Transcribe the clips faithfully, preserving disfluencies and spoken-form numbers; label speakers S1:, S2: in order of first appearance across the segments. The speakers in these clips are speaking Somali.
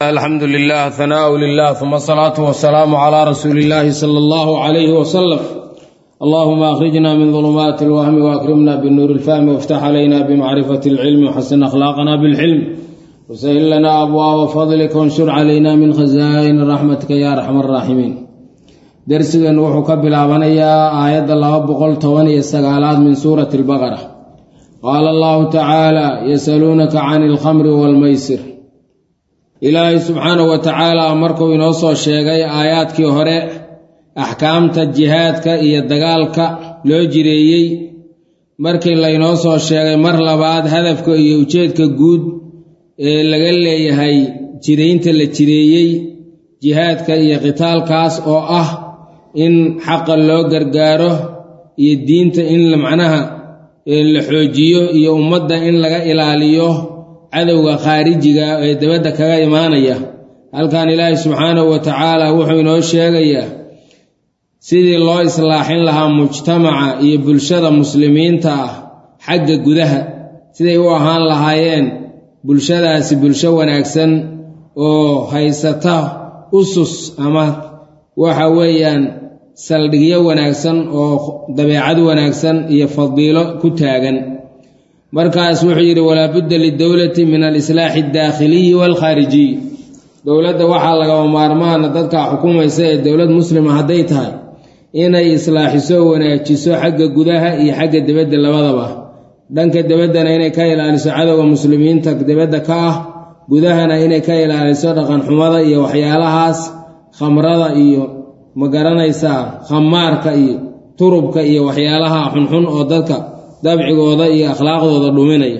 S1: الحمد لله ثناء لله ثم الصلاة والسلام على رسول الله صلى الله عليه وسلم. اللهم أخرجنا من ظلمات الوهم وأكرمنا بالنور الفهم وافتح علينا بمعرفة العلم وحسن أخلاقنا بالحلم وسهل لنا أبواب فضلك وانشر علينا من خزائن رحمتك يا أرحم الراحمين. درسنا نوح قبل أبنيا آيات الله بقول تواني السقالات من سورة البقرة. قال الله تعالى: يسألونك عن الخمر والميسر. إلهي سبحانه وتعالى مركو ينوصو الشيغي آيات كي هوري أحكامت الجهاد كا إيا الدقال كا لو جريي مركي اللي ينوصو الشيغي مرلا بعد هدف كا إيا وشيد كا قود لغل لي هاي جريين تل جريي جهاد كا إيا قتال كاس أو أه إن حق اللو قرقاره إيا الدين تا إن لمعناها الحوجيو إيا أمدا إن لغا إلاليوه cadowga khaarijiga ee dabada kaga imaanaya. halkan Ilaahay subhanahu wa ta'ala wuxuu inoo sheegayaa sidii loo islaaxin lahaa mujtamaca iyo bulshada muslimiinta ah xagga gudaha, siday u ahaan lahaayeen bulshadaasi bulsho wanaagsan oo haysata usus ama waxa weeyaan saldhigyo wanaagsan oo dabeecad wanaagsan iyo fadiilo ku taagan. markaas wuxuu yiri wala budda lidawlati min al-islaahi ad-daakhili wal khariji. dawladda waxa laga maarmaan dadka xukuumaysa ee dawlad muslima haday tahay inay islaaxiso wanaajiso xagga gudaha iyo xagga dibadda labadaba. dhanka dibaddana inay ka ilaaliso cadawga muslimiinta dibadda ka ah, gudahana inay ka ilaaliso dhaqan xumada iyo waxyaalahaas khamrada iyo magaranaysa khamaarka iyo turubka iyo waxyaalaha xunxun oo dadka dabcigooda iyo akhlaaqdooda dhuminaya,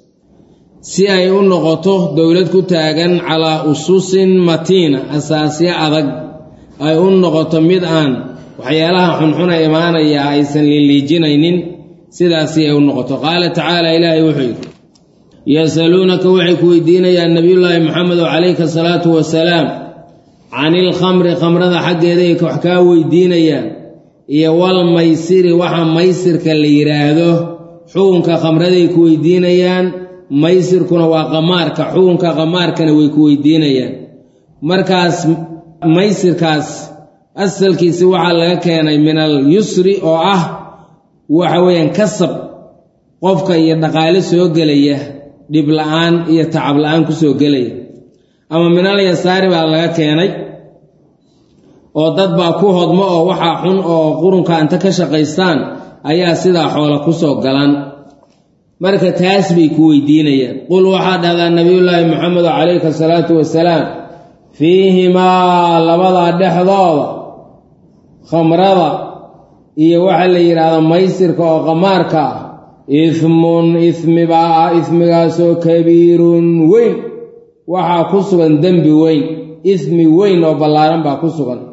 S1: si ay u noqoto dawlad ku taagan calaa ususin matiina, asaasyo adag ay u noqoto mid aan waxyaalaha xunxuna imaanaya aysan liiliijinaynin, sidaasi ay u noqoto. qaala tacaala, ilaahay wuxuu yidhi: yasaluunaka waxay ku weydiinayaan nabiyullaahi maxamed calayka salaatu wasalaam can ilkhamri, khamrada xaggeeda ay wax kaa weydiinayaan, iyo wal maysiri, waxa maysirka la yiraahdo xukunka khamraday ku weydiinayaan. maysirkuna waa qamaarka, xukunka qamaarkana way ku weydiinayaan. markaas maysirkaas asalkiisa waxa laga keenay min al yusri oo ah waxa weeyaan kasab, qofka iyo dhaqaale soo gelaya dhib la'aan iyo tacab la'aan ku soo gelaya, ama min al yasaari baa laga keenay oo dad baa ku hodmo oo waxa xun oo qurunka inta ka shaqaystaan ayaa sida xoolo ku soo galan. marka taas bay ku weydiinayaan. qul waxa dhada nabiyullaahi maxamed calayka salaatu wasalaam fiihima, labada dhexdooda khamrada iyo waxa la yiraahdo maysirka oo qamaarka, ithmun ithmiba, ithmigaasoo kabiirun weyn, waxa ku sugan dambi weyn, ithmi weyn oo ballaaran baa ku sugan.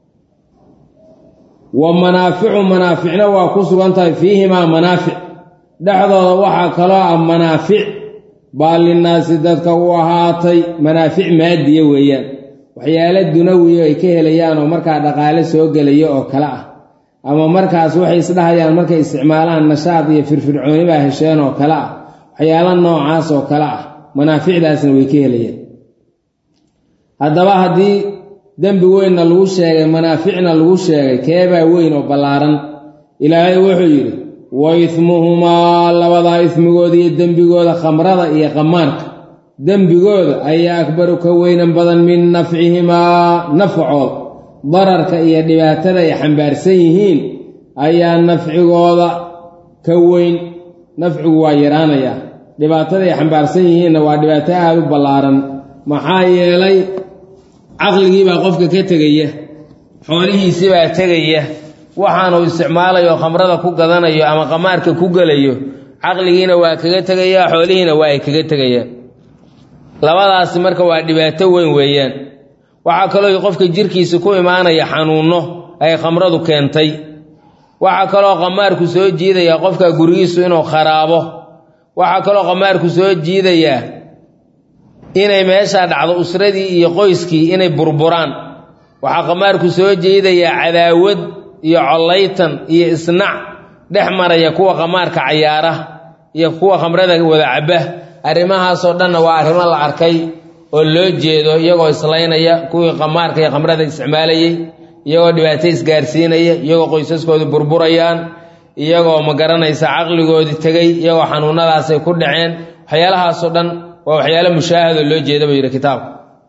S1: ومنافع منافعنا وكسبنتها فيهما منافع دحدودا waxa kala ah manaafic baalinaas dadka wahaatay manaafic maadiye weeyaan, waxyaalo dunawi ay ka helayaan oo marka dhaqaale soo galayo oo kala ah, ama markaas waxay isdhahayaan markay isticmaalaan nashaad iyo firfircooni baa hesheen oo kala ah, waxyaalo noocaas oo kala ah manaaficdaasna way ka helayaan. hadaba hadii dambi weynna lagu sheegay manaaficna lagu sheegay keebaa weyn oo ballaaran? ilaahay wuxuu yidhi: wa ithmuhumaa, labada ithmigooda iyo dembigooda khamrada iyo qamaarka dembigooda ayaa akbaru ka weynan badan min nafcihimaa, nafcooda dararka iyo dhibaatada ay xambaarsan yihiin ayaa nafcigooda ka weyn. nafcigu waa yaraanayaa, dhibaatada ay xambaarsan yihiinna waa dhibaato aad u ballaaran. maxaa yeelay caqligii baa qofka ka tegaya, xoolihiisii baa tegaya, waxaanu isticmaalayo khamrada ku gadanayo ama qamaarka ku galayo, caqligiina waa kaga tegaya, xoolihiina waa ay kaga tegayaan. labadaasi marka waa dhibaato weyn weeyaan. waxaa kaloo qofka jirkiisa ku imaanaya xanuuno ay khamradu keentay. waxaa kaloo qamaarku soo jiidaya qofka gurigiisu inuu kharaabo. waxaa kaloo qamaarku soo jiidaya inay meesha dhacdo usradii iyo qoyskii inay burburaan. waxa qamaarku soo jeedaya cadaawad iyo colaytan iyo isnac dhex maraya kuwa qamaarka ciyaara iyo kuwa khamrada wada caba. arrimahaas oo dhan waa arrimo la arkay oo loo jeedo iyagoo islaynaya kuwii qamaarka iyo khamrada isticmaalayay iyagoo dhibaato isgaarsiinaya iyagoo qoysaskooda burburayaan iyagoo ma garanaysa caqligoodii tegay iyagoo xanuunadaasay ku dhaceen waxyaalahaasoo dhan waa waxyaalo mushaahado loo jeeda buu yidhi kitaabka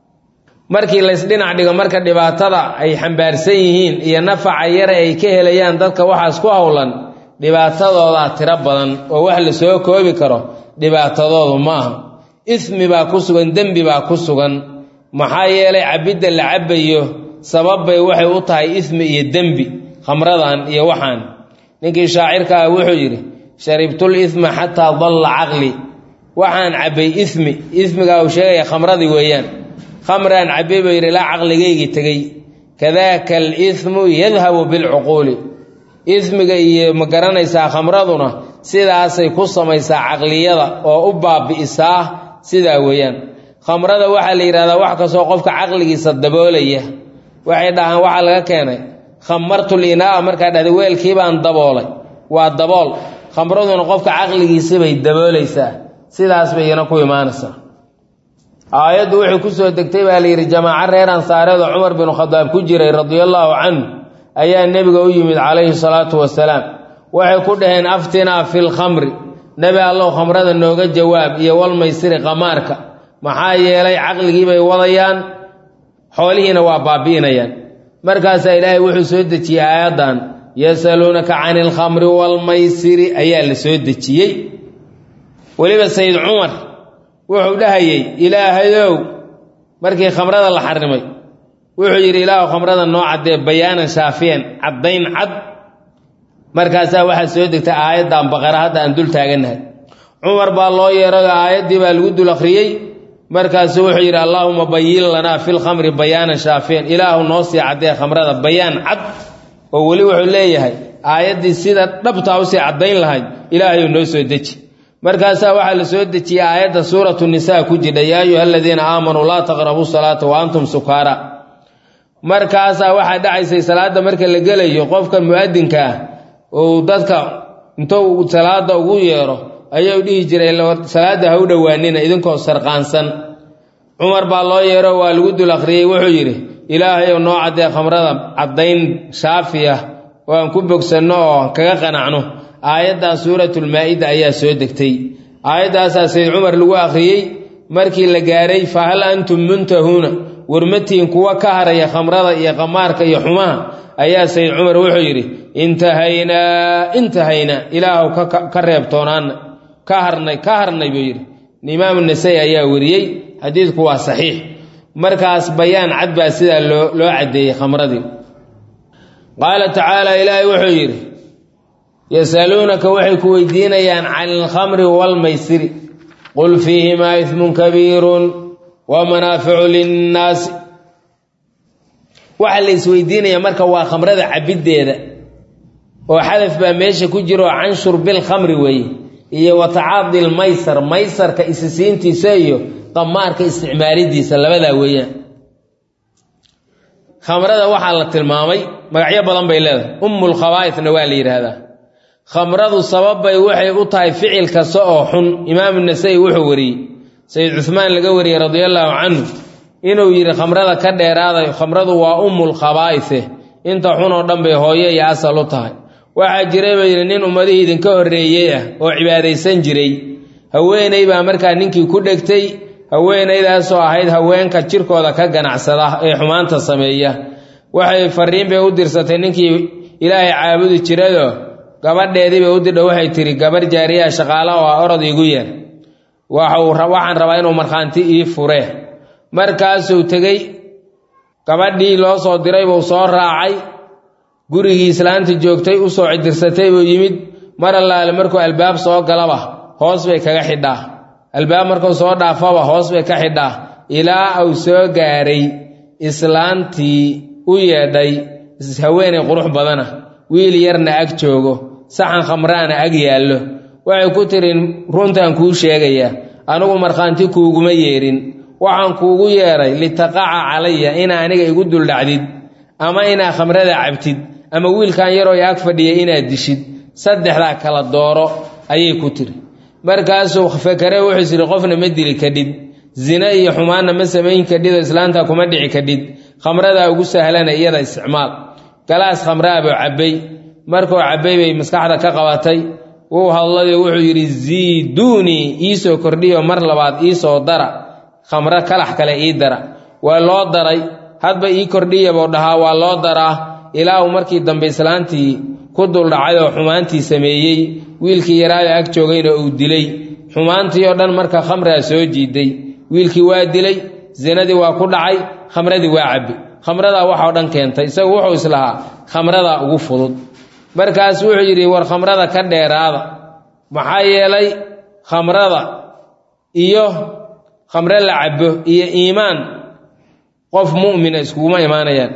S1: markii laysdhinac dhigo marka dhibaatada ay xambaarsan yihiin iyo nafaca yare ay ka helayaan dadka waxaas ku howlan dhibaatadoodaa tiro badan oo wax la soo koobi karo dhibaatadoodu maaha ismi baa ku sugan dembi baa ku sugan maxaa yeelay cabidda la cabbayo sababbay waxay u tahay ismi iyo dembi khamradan iyo waxaan ninkii shaacirka ah wuxuu yidhi sharibtul isma xataa dalla caqli waxaan cabbay ismi ismigaa uu sheegaya khamradii weeyaan khamraan cabbay buu yidhi ilaa caqligaygii tegey kadaaka alismu yadhabu bilcuquuli ismiga iyo ma garanaysaa khamraduna sidaasay ku samaysaa caqliyada oo u baabi'isaa sidaa weeyaan khamrada waxaa la yidhahdaa wax kastoo qofka caqligiisa daboolaya waxay dhahaan waxaa laga keenay khamartul inaa markaa dhahda weelkii baan daboolay waa dabool khamraduna qofka caqligiisa bay daboolaysaa sidaas bay iyana ku imaanaysaa aayaddu waxay ku soo degtay baa la yidhi jamaaco reer ansaareed oo cumar binu khadaab ku jiray radiallaahu canhu ayaa nebiga u yimid calayhi salaatu wasalaam waxay ku dhaheen aftinaa fil khamri nebi allow khamrada nooga jawaab iyo walmaysiri qamaarka maxaa yeelay caqligii bay wadayaan xoolihiina waa baabi'inayaan markaasaa ilaahay wuxuu soo dejiyey aayaddan yasaluunaka cani alkhamri waalmaysiri ayaa la soo dejiyey weliba sayid cumar wuxuu dhahayey ilaahayow markii khamrada la xarimay wuxuu yidhi ilaahu khamrada noo caddee bayaanan shaafiyan caddayn cad markaasaa waxaa soo degtay aayaddan baqara hadda aan dul taagannahay cumar baa loo yeeray oo aayaddii baa lagu dul akhriyey markaasuu wuxuu yidhi allaahuma bayin lanaa fi lkhamri bayaanan shaafiyan ilaahu noo sii caddee khamrada bayaan cad oo weli wuxuu leeyahay aayaddii sida dhabtaa usii caddayn lahayd ilaahayuu noo soo deji markaasaa waxaa la soo dejiyey aayadda suuratu nisaa ku jidha yaa ayuha aladiina aamanuu laa taqrabuu salaata wa antum sukaara markaasaa waxaa dhacaysay salaadda marka la gelayo qofka mu'adinka ah uu dadka intuu salaada ugu yeero ayuu dhihi jiray salaada ha u dhowaanina idinkoo sarqaansan cumar baa loo yeero waa lagu dul akhriyey wuxuu yidhi ilaahayow noo caddee khamrada caddayn shaafi ah oo aan ku bogsanno oo kaga qanacno aayaddan suuratulmaa-ida ayaa soo degtay aayaddaasaa sayd cumar lagu akhriyey markii la gaaray fa hal antum muntahuuna warmatiin kuwa ka haraya khamrada iyo qamaarka iyo xumaha ayaa sayd cumar wuxuu yidhi intahaynaa intahaynaa ilaahu ka reebtoonaana ka harnay ka harnay buu yidhi imaamu nasai ayaa wariyey xadiidku waa saxiix markaas bayaan cad baa sidaa loo loo caddeeyey khamradii qaala tacaala ilaahay wuxuu yidhi yasaluunaka waxay ku weydiinayaan cani alkhamri waalmaysiri qul fiihimaa ismun kabiirun wa manaaficu linnaasi waxaa la isweydiinaya marka waa khamrada cabiddeeda oo xadaf baa meesha ku jiro canshur bilkhamri weeye iyo watacaadi lmaysar maysarka isisiintiisa iyo qamaarka isticmaalidiisa labadaa weeyaan khamrada waxaa la tilmaamay magacyo badan bay leedahay ummulkhabaa'ifna waa la yidhaahdaa khamradu sababbay waxay u tahay ficil kasta oo xun imaamu nasai wuxuu wariyey sayid cuhmaan laga wariyey radiallaahu canhu inuu yidhi khamrada ka dheeraaday khamradu waa ummulkhabaa'ife inta xun oo dhan bay hooye iyo asal u tahay waxaa jiray buu yidhi nin ummadihii idinka horreeyey ah oo cibaadaysan jiray haweenay baa markaa ninkii ku dhegtay haweenaydaasoo ahayd haweenka jirkooda ka ganacsada ee xumaanta sameeya waxay farriin bay u dirsatay ninkii ilaahay caabudi jirayoo gabadheedii bay u dirdha waxay tidhi gabarh jaariyaha shaqaala oo ah orod iigu yeer waxaan rabaa inuu markhaanti ii furee markaasuu tegey gabadhii loo soo diray buu soo raacay gurigii islaanta joogtay u soo cidirsatay buu yimid mar allaale markuu albaab soo galaba hoos bay kaga xidhaa albaab markuu soo dhaafaba hoos bay ka xidhaa ilaa uu soo gaaray islaantii u yeedhay haweenay qurux badana wiil yarna ag joogo saxan khamraana ag yaallo waxay ku tiri runtaan kuu sheegayaa anigu markhaanti kuuguma yeedhin waxaan kuugu yeedhay litaqaca calaya inaa aniga igu duldhacdid ama inaa khamrada cabtid ama wiilkan yaroo ag fadhiya inaad dishid saddexdaa kala dooro ayay ku tiri markaasuu fakare wuxuu is yidhi qofna ma dili kadhib zina iyo xumaanna ma samayn kadhid oo islaanta kuma dhici kadhid khamrada ugu sahlana iyada isticmaal galaas khamraa buu cabbay markuu cabbay bay maskaxda ka qabatay wuu hadlay wuxuu yidhi ziiduuni iisoo kordhiyo mar labaad iisoo dara khamro kalax kale ii dara waa loo daray hadba ii kordhiya buu dhahaa waa loo daraa ilaa uu markii dambe islaantii ku duldhacay oo xumaantii sameeyey wiilkii yaraayo ag joogayna uu dilay xumaantii oo dhan marka khamraa soo jiiday wiilkii waa dilay zinadii waa ku dhacay khamradii waa cabbi khamradaa waxoo dhan keentay isagu wuxuu islahaa khamradaa ugu fudud markaas wuxuu yidhi war khamrada ka dheeraada maxaa yeelay khamrada iyo khamre la cabbo iyo iimaan qof mu'mina iskuguma imaanayaan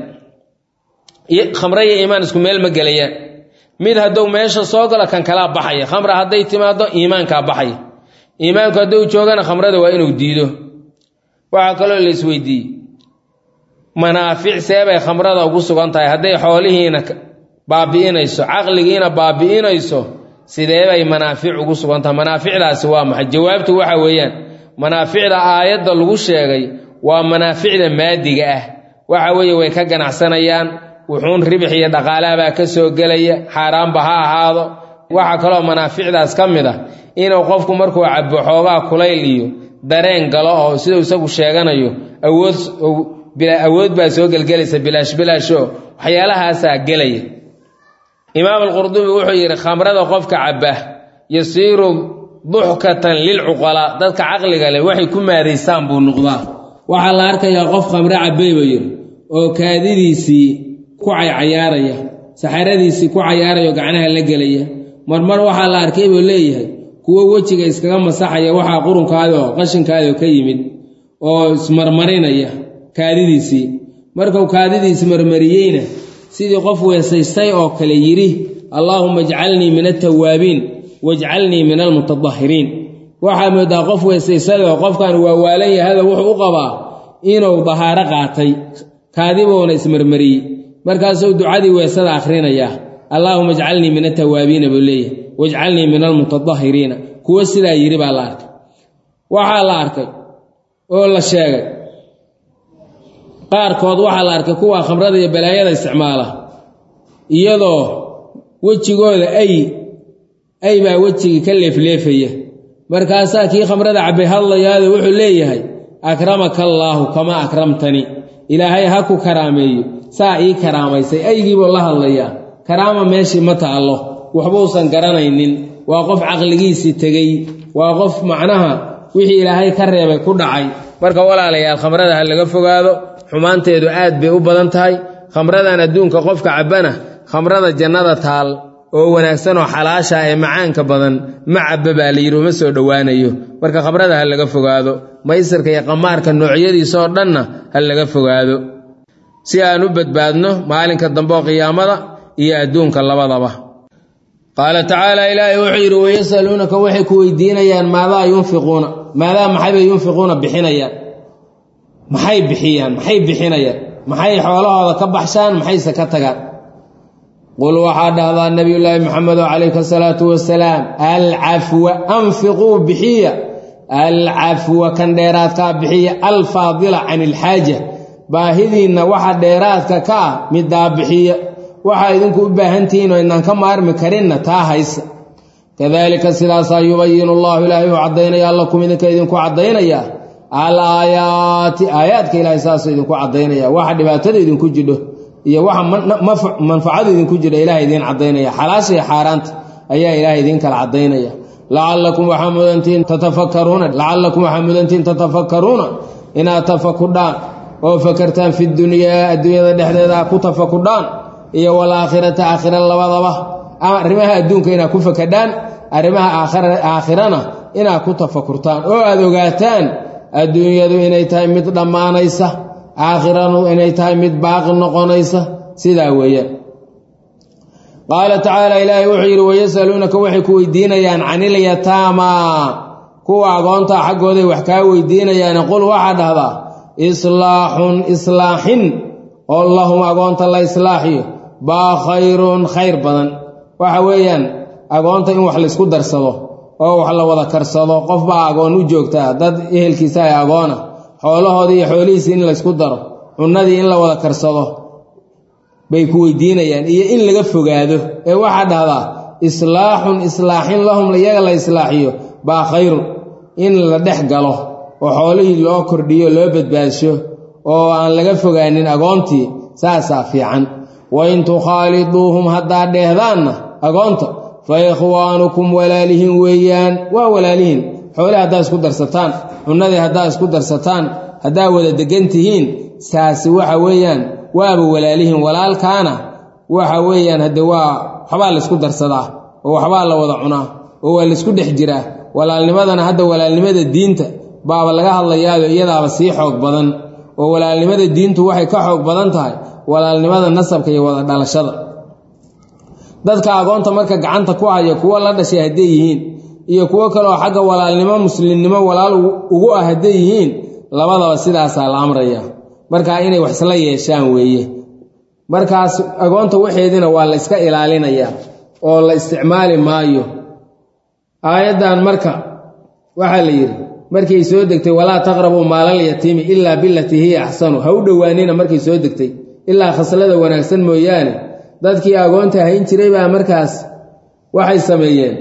S1: khamre iyo iimaan isku meel ma gelayaan mid hadduu meesha soo galo kan kalaa baxaya khamra hadday timaado iimaankaa baxaya iimaanku hadduu joogana khamrada waa inuu diido waxaa kaloo la isweydiiyey manaafic seebay khamrada ugu sugan tahay hadday xoolihiina baabi'inayso caqligiina baabi'inayso sideebay manaafic ugu sugan tahay manaaficdaasi waa maxay jawaabtu waxa weeyaan manaaficda aayadda lagu sheegay waa manaaficda maadiga ah waxa weeye way ka ganacsanayaan wuxuun ribix iyo dhaqaalahabaa ka soo gelaya xaaraanba ha ahaado waxaa kaloo manaaficdaas ka mid ah inuu qofku markuu cabbo xoogaa kulayl iyo dareen galo oo siduu isagu sheeganayo awood awood baa soo gelgelaysa bilaash bilaasho waxyaalahaasaa gelaya imaam alqurdubi wuxuu yidhi khamrada qofka cabba yasiiru duxkatan lilcuqalaa dadka caqliga leh waxay ku maadaysaan buu noqdaa waxaa la arkayaa qof khamre cabbay buu yidhi oo kaadidiisii ku caycayaaraya saxaradiisii ku cayaaraya oo gacnaha la gelaya marmar waxaa la arkay buu leeyahay kuwo wejiga iskaga masaxaya waxaa qurunkaadi oo qashinkaadi oo ka yimid oo ismarmarinaya kaadidiisii markuu kaadidiisi marmariyeyna sidii qof weesaystay oo kale yidhi allaahumma ijcalnii min altawaabiin wajcalnii min almutadahiriin waxaa moodaa qof weesaystayoo qofkan waa waalan yahada wuxuu u qabaa inuu dahaaro qaatay kaadibuuna ismarmariyey markaasuu ducadii weesada akhrinayaa allaahumma ijcalnii min altawaabiina buu leeyahay wajcalnii min almutadahiriina kuwo sidaa yidhi baa la arkay waxaa la arkay oo la sheegay qaarkood waxaa la arkay kuwa khamrada iyo balaayada isticmaala iyadoo wejigooda ay ay baa wejigii ka leefleefaya markaasaa kii khamrada cabbay hadlayaado wuxuu leeyahay akramaka allaahu kamaa akramtani ilaahay ha ku karaameeyo saa ii karaamaysay aygiibuu la hadlayaa karaama meeshii ma taallo waxbuusan garanaynin waa qof caqligiisii tegey waa qof macnaha wixii ilaahay ka reebay ku dhacay marka walaalayaal khamrada ha laga fogaado xumaanteedu aad bay u badan tahay khamradan adduunka qofka cabbana khamrada jannada taal oo wanaagsan oo xalaasha ee macaanka badan ma cabba baa la yidhi uma soo dhowaanayo marka khamrada ha laga fogaado maysarka iyo qamaarka noocyadiisa oo dhanna ha laga fogaado si aan u badbaadno maalinka dambe oo qiyaamada iyo adduunka labadaba qaala tacaala ilaahay wuxuu yidhi wayasaluunaka waxay ku weydiinayaan maadaa yunfiquuna maadaa maxaybay yunfiquuna bixinayaan maxay bixiyaan maxay bixinayaan maxay xoolahooda ka baxshaan maxayse ka tagaan qul waxaa dhahdaa nabiyullaahi maxamedo calayhi asalaatu wasalaam alcafwa anfiquu bixiya alcafwa kan dheeraadkaa bixiya alfaadila can ilxaaja baahidiinna waxa dheeraadka ka ah middaa bixiya waxaa idinku u baahantihiin oo inaan ka maarmi karinna taa haysa kadaalika sidaasaa yubayinu allahu ilaahay uu caddaynaya allakum idinka idinku caddaynaya al aayaati aayaadka ilaahay saasuu idinku caddaynaya waxa dhibaatada idinku jidho iyo waxa manfacadu idinku jidha ilahay idiin caddaynaya xalaasha iyo xaaraanta ayaa ilaahay idiin kala caddaynaya lacallakum waxaa mudantiin tatafakkaruuna lacallakum waxaa mudantiin tatafakkaruuna inaad tafakudhaan oo fakartaan fi dunyaa adduunyada dhexdeeda ku tafakudhaan iyo walaakhirata aakhira labadaba arrimaha adduunka inaad ku fakadhaan arrimaha aakhirana inaad ku tafakurtaan oo aad ogaataan adduunyadu inay tahay mid dhammaanaysa aakhiranu inay tahay mid baaqi noqonaysa sidaa weeyaan qaala tacaala ilaahay wuxuu yidhi wayasaluunaka waxay ku weydiinayaan canil yataamaa kuwa agoontaa xaggooday wax kaa weydiinayaan qul waxaa dhahdaa islaaxun islaaxin oo lahum agoonta la islaaxiyo baa khayrun khayr badan waxa weeyaan agoonta in wax laysku darsado oo wax la wada karsado qof baa agoon u joogtaa dad ehelkiisa ay agoona xoolahoodii iyo xoolihiisii in la isku daro cunnadii in la wada karsado bay ku weydiinayaan iyo in laga fogaado ee waxaa dhahdaa islaaxun islaaxin lahum iyaga la islaaxiyo baa khayrun in la dhex galo oo xoolihii loo kordhiyo loo badbaadsho oo aan laga fogaanin agoontii saasaa fiican wain tukhaaliduuhum haddaa dheehdaanna agoonta fa ikhwaanukum walaalihin weeyaan waa walaalihin xoolihii haddaa isku darsataan cunnadii haddaa isku darsataan haddaa wada degan tihiin saasi waxa weeyaan waaba walaalihin walaalkaana waxa weeyaan hadde waa waxbaa la isku darsadaa oo waxbaa la wada cunaa oo waa la isku dhex jiraa walaalnimadana hadda walaalnimada diinta baaba laga hadlayaayo iyadaaba sii xoog badan oo walaalnimada diintu waxay ka xoog badan tahay walaalnimada nasabka iyo wada dhalashada dadka agoonta marka gacanta ku haya kuwa la dhashay hadday yihiin iyo kuwo kale oo xagga walaalnimo muslimnimo walaal ugu ah hadday yihiin labadaba sidaasaa la amraya markaa inay wax isla yeeshaan weeye markaas agoonta waxeedina waa la iska ilaalinayaa oo la isticmaali maayo aayaddan marka waxaa la yidhi markay soo degtay walaa taqrabuu maalal yatiimi ilaa bilatii hiya axsanu ha u dhowaanina markay soo degtay ilaa khaslada wanaagsan mooyaane dadkii agoonta hayn jiray baa markaas waxay sameeyeen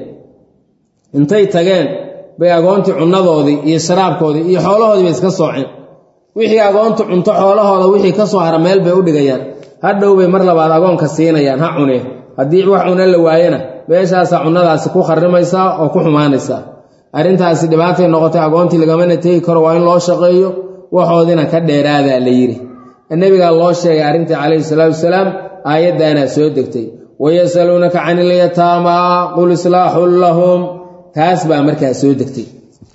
S1: intay tageen bay agoontii cunnadoodii iyo sharaabkoodii iyo xoolahoodii bay iska sooceen wixii agoontu cunto xoolahooda wixii ka soo hara meel bay u dhigayaan hadhow bay mar labaad agoonka siinayaan ha cuneen haddii wax cuna la waayana meeshaasaa cunnadaasi ku kharrimaysaa oo ku xumaanaysaa arrintaasi dhibaatay noqotay agoontii lagamana tegi karo waa in loo shaqeeyo waxoodina ka dheeraadaa la yidhi nebigaa loo sheegay arrintii calayhi salaatu wasalaam aayaddaanaa soo degtay wayasaluunaka cani ilyataamaa qul islaaxun lahum taas baa markaa soo degtay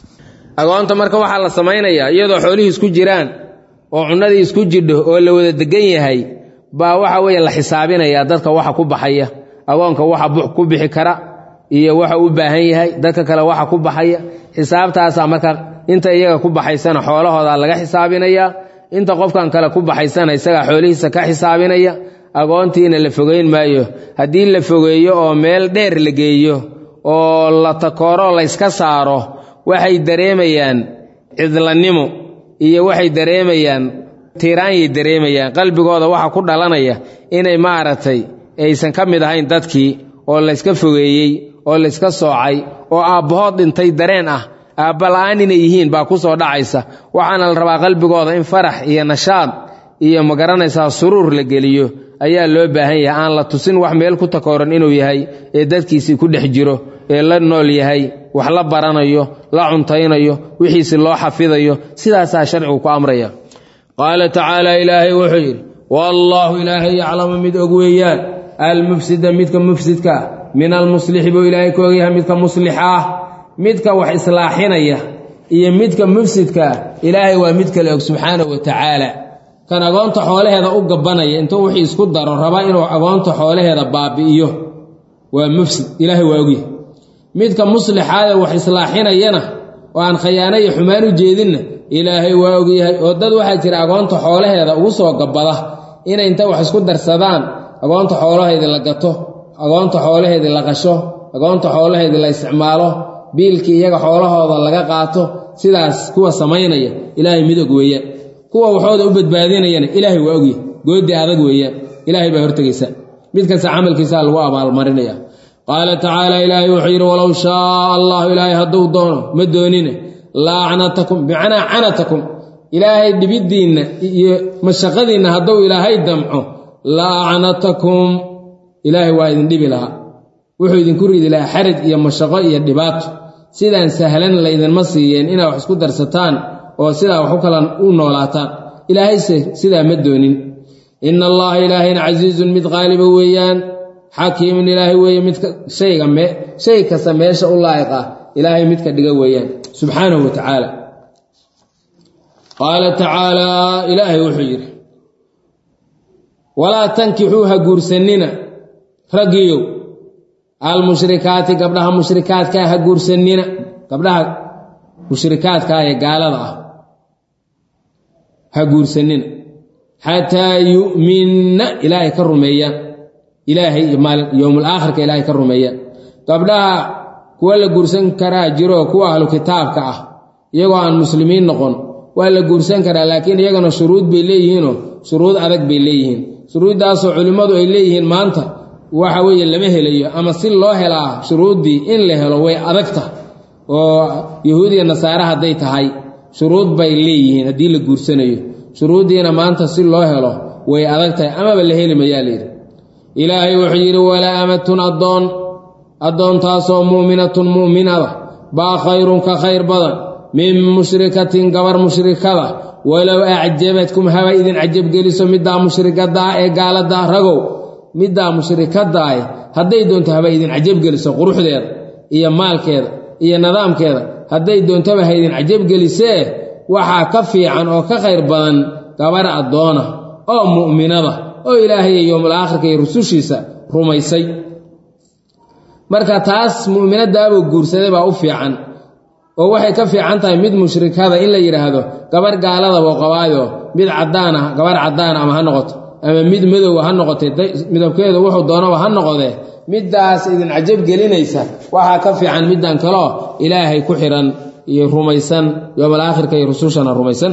S1: agoonta marka waxaa la samaynayaa iyadoo xoolihii isku jiraan oo cunnadii isku jidho oo la wada degan yahay baa waxa weeye la xisaabinayaa dadka waxa ku baxaya agoonka waxa ku bixi kara iyo waxa u baahan yahay dadka kale waxa ku baxaya xisaabtaasaa marka inta iyaga ku baxaysana xoolahooda laga xisaabinayaa inta qofkan kale ku baxaysana isaga xoolihiisa ka xisaabinaya agoontiina la fogeyn maayo haddii la fogeeyo oo meel dheer la geeyo oo la takooro la iska saaro waxay dareemayaan cidlanimo iyo waxay dareemayaan tiiraanyay dareemayaan qalbigooda waxa ku dhalanaya inay maaragtay aysan ka mid ahayn dadkii oo la iska fogeeyey oo la iska soocay oo aabbahood dhintay dareen ah aabbala'aan inay yihiin baa ku soo dhacaysa waxaana la rabaa qalbigooda in farax iyo nashaad iyo magaranaysaa suruur la geliyo ayaa loo baahan yahay aan la tusin wax meel ku takooran inuu yahay ee dadkiisii ku dhex jiro ee la nool yahay wax la baranayo la cuntaynayo wixiisi loo xafidayo sidaasaa sharcigu ku amraya qaala tacaala ilaahay wuxuu yidhi wallaahu ilaahay yaclamu mid og weeyaan almufsida midka mufsidka min almuslixi buu ilaahay ka ogyahay midka muslixa ah midka wax islaaxinaya iyo midka mufsidka ilaahay waa mid kale og subxaanahu wa tacaala kan agoonta xoolaheeda u gabanaya intuu wixii isku daro raba inuu agoonta xoolaheeda baabi'iyo waa mufsid ilaahay waa ogyahay midka muslixaada wax islaaxinayana oo aan khayaano iyo xumaan u jeedinna ilaahay waa ogyahay oo dad waxaa jira agoonta xoolaheeda ugu soo gabada inay inta wax isku darsadaan agoonta xoolaheedii la gato agoonta xoolaheedii la qasho agoonta xoolaheedii la isticmaalo biilkii iyaga xoolahooda laga qaato sidaas kuwa samaynaya ilaahay mid og weeyaan kuwa waxooda u badbaadinayana ilaahay waa ogyahay goodi adag weeyaan ilaahay baa hortagaysa mid kasta camalkiisaa lagu abaalmarinaya qaala tacaala ilaahay wuxuu yidhi walow shaaa allahu ilaahay hadduu doono ma doonine laacnatakum bimacnaa canatakum ilaahay dhibiddiinna iyo mashaqadiinna hadduu ilaahay damco laacnatakum ilaahay waa idin dhibi lahaa wuxuu idinku ridi lahaa xaraj iyo mashaqo iyo dhibaato sidaan sahlan laydinma siiyeen inaa wax isku darsataan oo sidaa wax u kala u noolaataan ilaahayse sidaa ma doonin ina allaha ilaahayna casiizun mid qaaliba weeyaan xakiimun ilaahay weeye midka shayga me shay kasta meesha u laa'iq ah ilaahay midka dhiga weeyaan subxaanahu wa tacaala qaala tacaalaa ilaahay wuxuu yidhi walaa tankixuu ha guursanina raggiyow almushrikaati gabdhaha mushrikaadkaa ha guursanina gabdhaha mushrikaadkaa ee gaalada ah ha guursanina xataa yu'minna ilaahay ka rumeeyaan ilaahay iyo maalin yowmul aakhirka ilaahay ka rumeeyaan gabdhaha kuwa la guursan karaa jiro kuwa ahlu kitaabka ah iyagoo aan muslimiin noqon waa la guursan karaa laakiin iyagana shuruud bay leeyihiin shuruud adag bay leeyihiin shuruudaas oo culimadu ay leeyihiin maanta waxa weeye lama helayo ama si loo helaa shuruudii in la helo way adagta oo yahuudiga nasaara haday tahay shuruud bay leeyihiin hadii la guursanayo shuruudiina maanta si loo helo way adagtahay ama ba la heli mayaaleed ilaahay wuxuu yiri wala amatun adoon adoontaasoo mu'minatun mu'minada baa khayrun ka khayr badan min mushrikatin gabar mushrikada walaw a'jabatkum hawa idin ajab geliso midda mushrikada ee gaalada ragow midda mushrikada ay haday doonto hawa idin ajab geliso quruxdeeda iyo maalkeeda iyo nidaamkeeda haday doonto hawa idin ajab gelisee waxa ka fiican oo ka khayr badan gabar adoona oo mu'minada oo ilaahay iyo yawmul aakhirka iyo rusushiisa rumaysay marka taas mu'minada aba guursaday baa u fiican oo waxay ka fiican tahay mid mushrikada in la yiraahdo gabar gaalada oo qabaayo mid cadaan ah gabar cadaan ama ha noqoto ama mid madow ha noqotay midabkeedu wuxuu doonaba ha noqdee midaas idin ajab gelinaysa waxa ka fiican midan kale ilaahay ku xiran iyo rumaysan yawmal aakhirka iyo rusushana rumaysan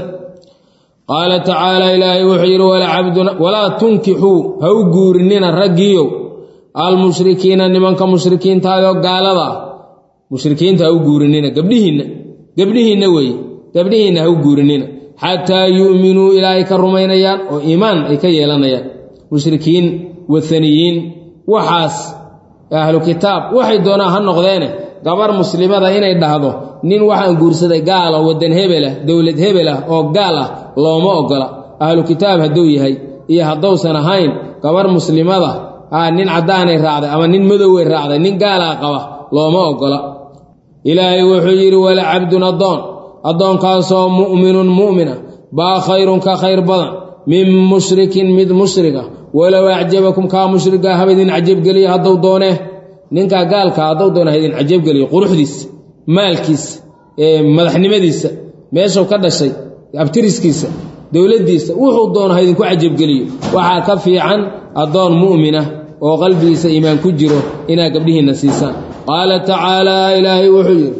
S1: qaala ta'ala ilaahi wuxuu wala abduna wala tunkihu haw guurinina ragiyo al mushrikiina nimanka mushrikiinta oo gaalada mushrikiinta haw guurinina gabdhihiina gabdhihiina way gabdhihiina haw guurinina hatta yu'minu ilaahi ka rumaynayaan oo iimaan ay ka yeelanayaan mushrikiin wathaniyiin waxaas ahlu kitaab waxay doonaan ha noqdeene gabar muslimada inay dhahdo nin waxaan guursaday gaal oo wadan hebel ah dawlad hebel ah oo gaal ah looma ogola ahlu kitaab haduu yahay iyo hadowsan ahayn gabar muslimada ah nin cadaan ay raacday ama nin madow ay raacday nin gaal ah qaba looma ogola ilaahay wuxuu yiri wala abdun adoon adoon kaasoo mu'minun mu'mina baa khayrun ka khayr badan min mushrikin mid mushrika wala wa'jabakum ka mushrika habadin ajab galiya haduu doone ninka gaalka haduu doone hadin ajab galiya quruxdiis maalkiis ee madaxnimadiisa meesha ka dhashay abtiriskiisa dawladiisa wuxuu doono hadin ku ajab galiyo waxa ka fiican adoon mu'mina oo qalbigiisa iimaan ku jiro ina gabdhihiina siisan qaala ta'ala ilaahi wuxuu yiri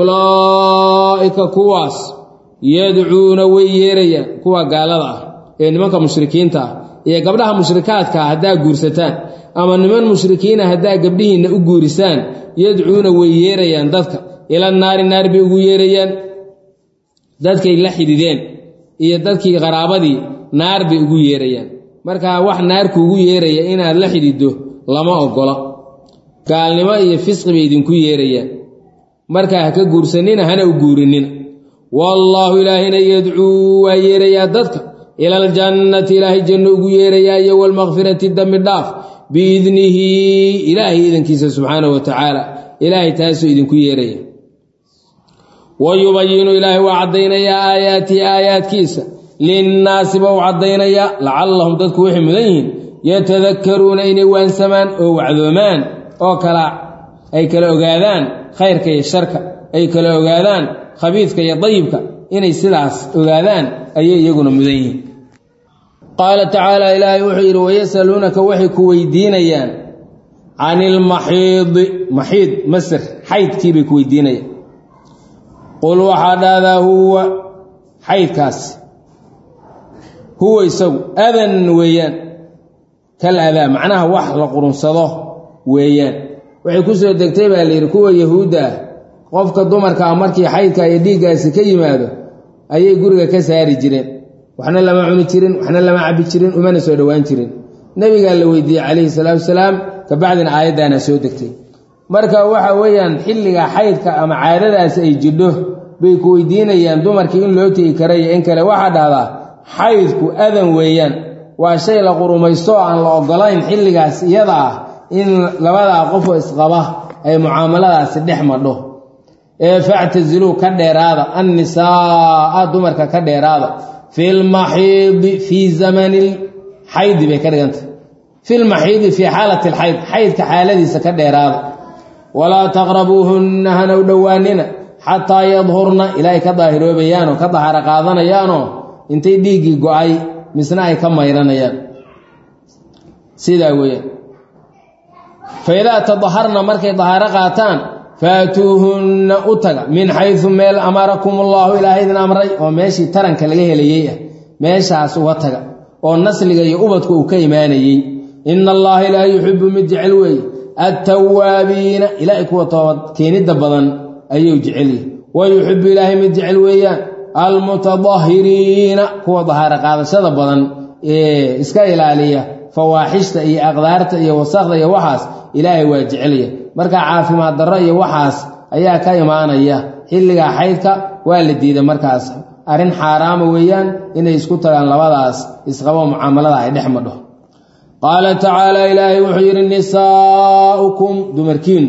S1: ulaa'ika kuwaas yad'uuna wayyeeraya kuwa gaalada ah ee nimanka mushrikiinta ah iyo gabdhaha mushrikaadka hadaa guursataan ama niman mushrikiina hadaa gabdhihiina u guurisaan yad'uuna wayyeerayaan dadka ila naari naar bi ugu yeerayaan dadkay la xidideen iyo dadkii qaraabadii naar bi ugu yeerayaan marka wax naar ku ugu yeeraya inaad la xidido lama ogola gaalnimo iyo fisqi bay idin ku yeerayaan marka ha ka guursanina hana u guurinina wallahu ilaahina yad'uu wa yeeraya dadka ila aljannati ilaahi jannu ugu yeeraya iyo wal maghfirati dambi dhaaf biidnihi ilaahi idinkiisa subhanahu wa ta'ala ilaahi taasu idin ku yeeraya ويبين إلهي وعدينا يا آياتي آيات كيسا للناس وعدينا يا لعلهم تذكوا حمدين يتذكرون إن وانسمان أو عذمان أو كلا أي كلا أغاذان خير كي الشركة أي كلا أغاذان خبيث كي ضيبك إن السلاس أغاذان أي يقول مذين قال تعالى إلهي وحير ويسألونك وحيك ويدينيان عن المحيض محيض مصر حيث كيبك ويدينيان قل وحد هذا هو حيث هو يسوي أذن ويان كالأذى معناها وحل قرن صده ويان وحيكون سوى الدكتابة اللي يركوه يهودا قفك الضمر كأمركي حيث يديك سكي ماذا أي يقولك كساري جرين وحنا لما عمي جرين وحنا لما عبي جرين وما نسوى دوان جرين النبي قال له ويدي عليه الصلاة والسلام كبعدين آيات أنا سوى دكتابة marka waxa weeyaan xilliga xaydka ama caadadaas ay jidho bay ku weydiinayaan dumarkii in loo tii karay in kale waxa dhahdaa xaydku adan weeyaan waa shay la qurumaysto aan la ogolayn xilligaas iyada ah in labada qof isqaba ay muaamaladaas dhex madho ee fa'tazilu ka dheeraada an-nisaa dumarka ka dheeraada fil mahid fi zamanil hayd bay ka dhiganta fil mahid fi halati al hayd haydka xaaladiisa ka dheeraada ولا تقربوهن هنو دواننا حتى يظهرن إلهي كظاهروا بيانو كظهر قاضنا يانو انتي ديقي قعي مسناي كما يرانيان سيدا ويا فإذا تظهرنا مركي ظهر قاتان فاتوهن أتغى من حيث ميل أمركم الله إلهي إذن أمري وماشي ترنك لغيه ليه ماشي عسو أتغى والنسل يؤبتك كيماني إن الله لا يحب مجعلوي التوابين إلهي كوطوات كين الدبضا أيو جعلي ويحب إلهي مجعلوي المتظاهرين كو ظهر قادة شدبضا إيه إسكا إلالية فواحشت إيه أقدارت إيه وصاقت إيه وحاس إلهي واجعلي مركا عافي ما الدر إيه وحاس أيها كيمان أيها حلقا حيثك والدي ده مركاس أرين حرام ويان إن يسكت عن لباداس يسقوا معاملة يدحمده قال تعالى إلهي وحير النساؤكم دمركين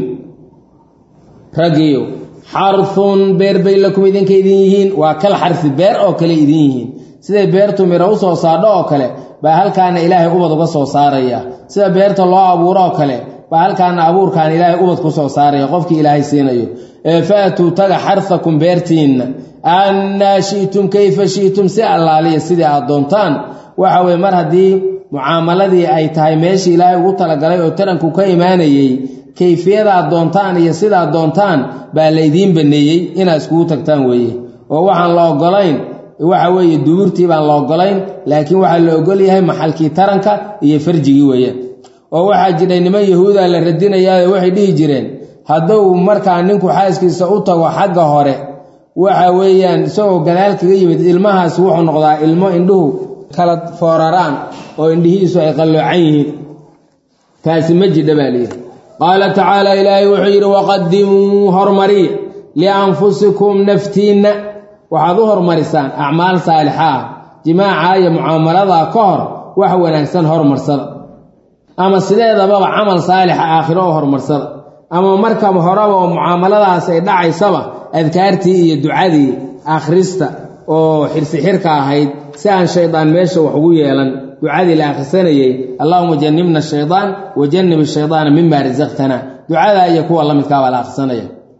S1: رقيو حرث بير بين لكم إذن كيدينهين وكل حرث بير أو كل إذنهين سيدة بيرتو ميروس وصادو أو كله بهل كان إلهي أبد قصو صاريا سيدة بيرتو الله أبورا كله بهل كان أبور كان إلهي أبد قصو صاريا قفك إلهي سينيو فاتوا تغى حرثكم بيرتين أن شئتم كيف شئتم سأل الله عليه سيدة الدونتان وحوي مرة دي معاملة دي أي تاي ماشي إلهي وطلق عليه وترنكو كيماني كيفية الدونتان هي سيدة الدونتان بالليدين بنيي إنا اسكو تكتان ويه ووحن الله قلين وحوي دورتي بان الله قلين لكن وحن الله قليه محلكي ترنكا هي فرجي ويه ووحا جرين ما يهودا لردين يا وحي دي جرين هدو مركا ننكو حاسكي سأوتا وحقا هوري وحويان سو قلالك يمد إلمها سوحو نقضا إلمو إندو كالت فوراران وإندهي سو يقلو عيه تاسي مجد باليه قال تعالى إلهي وحير وقدموا هرمري لأنفسكم نفتين وحظهر مرسان أعمال صالحة جماعة معاملة كهر وحوى نحسن هرمرسل أما السيدة بابا عمل صالح آخره هرمرسل أما مركب هرابة ومعاملة سيدعي سبا أذكارتي الدعادي آخرستا وحرس حركة هيد سان شيطان ماشي وحوية لن دعادي لآخساني اللهم جنبنا الشيطان وجنب الشيطان مما رزقتنا دعاء يكون الله متكاوى لآخساني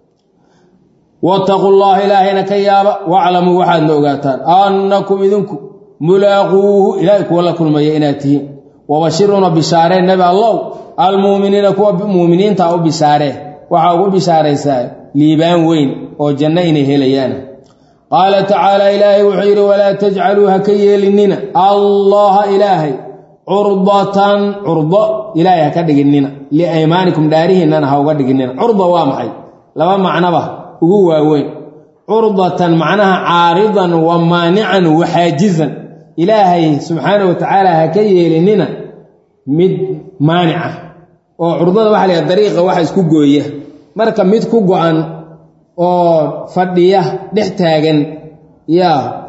S1: واتقوا الله إلهنا كيابا واعلموا واحد نوغاتان أنكم إذنكم ملاقوه إلهكم والله كل ما يئناته وبشرنا بشارين نبي الله المؤمنين كوا مؤمنين تاو بشاره وحاو بشاره ساي ليبان وين او جنين هليانا قال تعالى إلهي وحير ولا تجعلوها كيلننا الله إلهي عرضة عرضة إلهي كدغننا لأيمانكم داريه اننا هاو كدغننا عرضة وامحي لما معنى به هو وين عرضة معناها عارضا ومانعا وحاجزا إلهي سبحانه وتعالى هكيلننا mid maanica oo curdada waxa la dariiqa waxa isku gooyay marka mid ku go'an oo fadhiya dhex taagan ya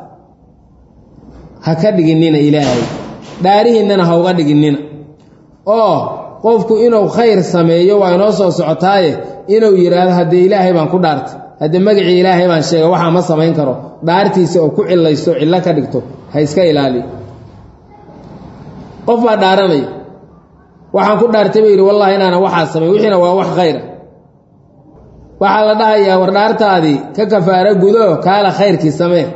S1: ha ka dhiginina ilaahay daarihiinana ha uga dhiginina oo qofku inuu khayr sameeyo waa inoo soo socotaaye inuu yiraahdo hadii ilaahay baan ku dhaartay hadii magaci ilaahay baan sheegay waxa ma sameyn karo dhaartiisa oo ku cilayso cilla ka dhigto ha iska ilaali qof baa dhaaranay waxaan ku dhaartay weeyri wallahi inaana waxa sameey wixina waa wax khayr waxa la dhahayaa war dhaartaadii ka kafaara gudo kaala khayrkii samee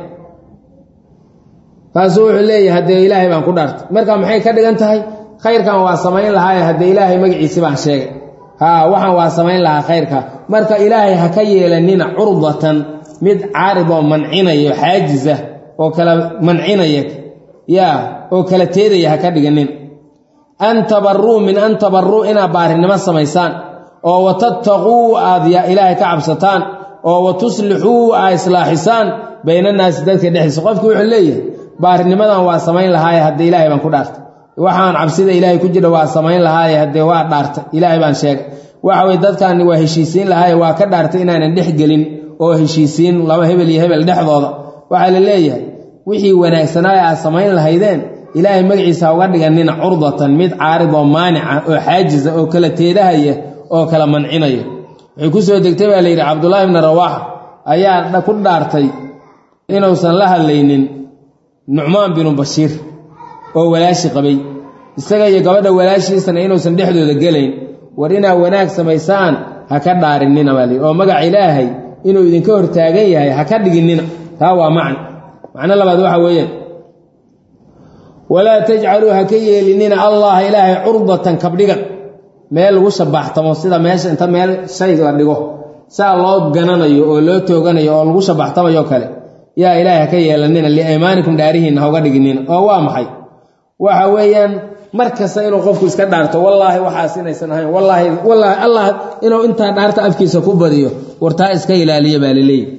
S1: faasoo wuxuu leeyahay hadii ilaahay baan ku dhaartay marka maxay ka dhigan tahay khayrkan waa sameyn lahaa hadii ilaahay magaciisa baan sheegay ha waxaan waa sameyn lahaa khayrka marka ilaahay ha ka yeelanina urdatan mid caarido mancinayo xaajiza oo kala mancinaya ya oo kala teedaya ha ka dhiganin an tabarru min an tabarru ina baarinima sameeysan oo watattaquu aadiya ilaahay ka cabsataan oo watuslihu islaahisan bayna naas dadka dhexdiisa qofku wuxuu leeyahay baarinimadan waa sameyn lahaa hadii ilaahay baan ku dhaartay waxaan cabsida ilaahay ku jira waa sameyn lahaa hadii waa dhaartay ilaahay baan sheegay waxa way dadkan waa heshiisiin lahaa waa ka dhaartay inaan dhex gelin oo heshiisiin laba hebel iyo hebel dhexdooda waxa la leeyahay wixii wanaagsanaa ay sameyn lahaydeen ilaahay magaciisa uga dhiganina urdatan mid caarid oo maanica oo xaajiza oo kala teedahaya oo kala mancinaya waxay ku soo degtay baa la yiri Abdullah ibn Rawaha ayaa ku dhaartay inuusan la hadlaynin Nu'man bin Bashir oo walaashi qabay isaga iyo gabadha walaashiisana inuusan dhexdooda galeyn war inaa wanaag sameysaan ha ka dhaarinina wali oo magac ilaahay inuu idinka hortaagan yahay ha ka dhiginina taa waa macna macna labaad waxa weeyaan ولا تجعلوها كيلنين الله إلهي عرضة كبدغ meel lagu shabaxtamo sida meesha inta meel shay la dhigo saa loo gananayo oo loo tooganayo oo lagu shabaxtamayo kale yaa ilaahay ka yeelanina liimaanikum dhaarihiina hawga dhiginina oo waa maxay waxa weeyaan markasta inuu qofku iska dhaarto wallaahi waxaas inaysan ahayn wallaahi wallaahi allah inuu inta dhaarta afkiisa ku badiyo wartaa iska ilaaliya baa leeyahay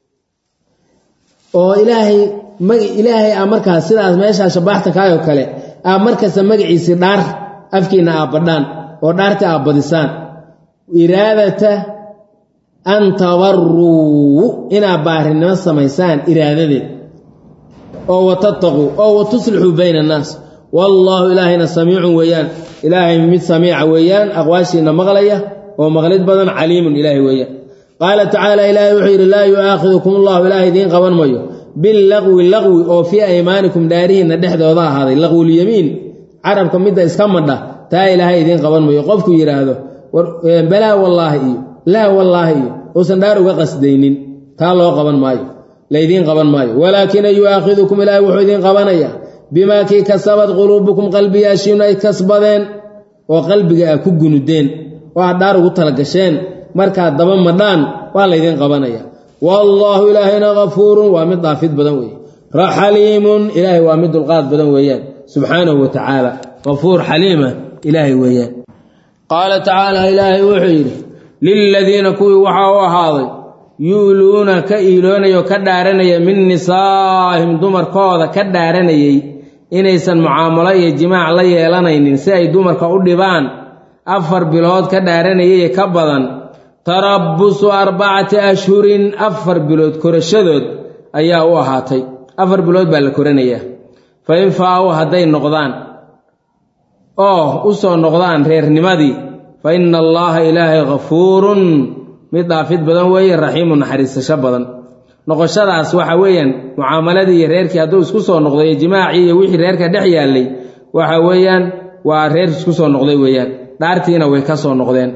S1: oo ilaahay mag ilaahay ah markaas sidaas meesha shabaxta kaayo kale ah markasta magaciisa dhaar afkiina aabadaan oo dhaarta aabadisaan iraadata an tabarru ina baarinimo samaysaan iraadadeed oo watattaqu oo watuslihu bayna an-nas wallahu ilaahina samiicun weeyaan ilaahay mid samiica weeyaan aqwaashiina maqlaya oo maqlid badan caliimun ilaahay weeyaan qaala ta'ala ilaahay wuxuu yiri laa yu'aakhidukum allah ilaahay diin qaban mayo bil lagwi lagwi oo fi aymaanikum daariina dhexdooda ahaaday lagwul yamiin arabka midda iska madha taa ilaahay diin qaban mayo qofku yiraahdo balaa wallahi laa wallahi oo san daar uga qasdaynin taa loo qaban maayo leedin qaban maayo walaakin yu'aakhidukum ilaahay wuxuu diin qabanaya bima ki kasabat qulubukum qalbiyashin ay kasbadeen oo qalbiga ku gunudeen waa daar ugu tala gasheen marka daba madaan waa leedin qabanaya wallahu ilaahina ghafuurun wa mid dhaafid badan weey rahalimun ilaahi wa mid dulqaad badan weeyaan subhanahu wa ta'ala ghafuur halima ilaahi weeyaan qala ta'ala ilaahi wuxuu yiri lil ladina kuwi waxa uu ahaaday yuuluuna ka iiloonayo ka dhaaranaya min nisaahim dumarkooda ka dhaaranayay inaysan mucaamalo iyo jimaac la yeelanaynin si ay dumarka u dhibaan afar bilood ka dhaaranayay ka badan tarabbusu arba'ati ashhurin afar bilood korashadood ayaa u ahaatay afar bilood baa la koranayaa fa in faa'u haday noqdaan oo u soo noqdaan reernimadii fa inna allaha ilaahi ghafuurun mid dhaafid badan weeye raxiimun naxariisasho badan noqoshadaas waxa weeyaan mucaamaladii iyo reerkii hadduu isku soo noqday jimaacii iyo wixii reerka dhex yaalay waxa weeyaan waa reer isku soo noqday weeyaan dhaartiina way ka soo noqdeen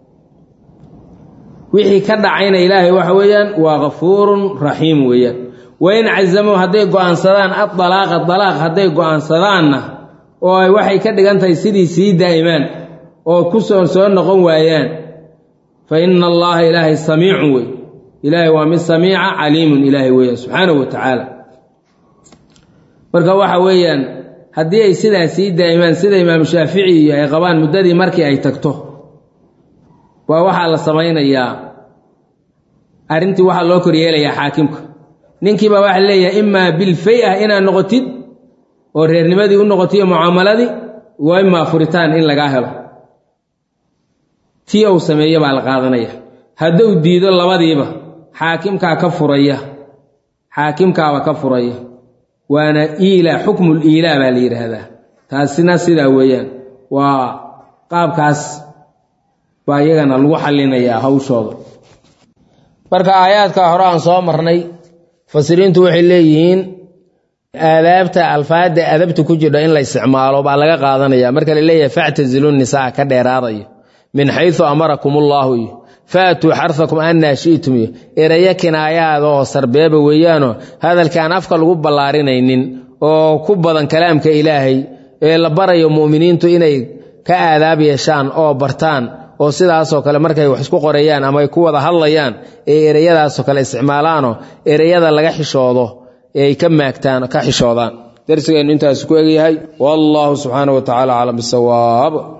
S1: wixii ka dhacayna ilaahay waxa weeyaan waa ghafuurun raxiim weeyaan wayn cazamu haday go'aansadaan ad-dalaaqa dalaaq haday go'aansadaanna oo ay waxay ka dhigantahay sidii sii daa'imaan oo ku soo soo noqon waayaan fa inna allaha ilaahi samiicun way ilaahi waa mid samiica caliimun ilaahi weeyaan subhanahu wa ta'ala marka waxa weeyaan hadii ay sidaas sii daa'imaan sida imaam shaafici ay qabaan muddadii markii ay tagto waa waxa la samaynayaa arintii waxa loo koryeelayaa xaakimka ninkiiba waxa leeyahay imma bil fay'a ina noqotid oo reernimadii u noqotay mucaamaladii waa imma furitaan in laga helo tii uu sameeyay baa la qaadanaya haduu diido labadiiba xaakimka ka furaya xaakimka waa ka furaya waana ila hukmul ila baa la yiraahdaa taasina sida weeyaan waa qaabkaas baa iyagana lagu xalinayaa hawshooda marka aayaadka hore aan soo marnay fasiriintu waxay leeyihiin aadaabta alfaada adabtu ku jira in la isticmaalo baa laga qaadanaya marka la leeyahay fa'tazilun nisaa ka dheeraadayo min haythu amarakumullahu faatu harthakum anna shi'tum erayakina ayaad oo sarbeeba weeyano hadalkan afka lagu ballaarinaynin oo ku badan kalaamka ilaahay ee la barayo muuminiintu inay ka aadaab yeeshaan oo bartaan oo sidaas oo kale markay wax isku qorayaan ama ay ku wada hadlayaan ee erayadaas oo kale isticmaalaano erayada laga xishoodo ee ay ka maagtaan ka xishoodaan darsigeenu intaas ku eegyahay wallahu subhanahu wa ta'ala alam bisawaab.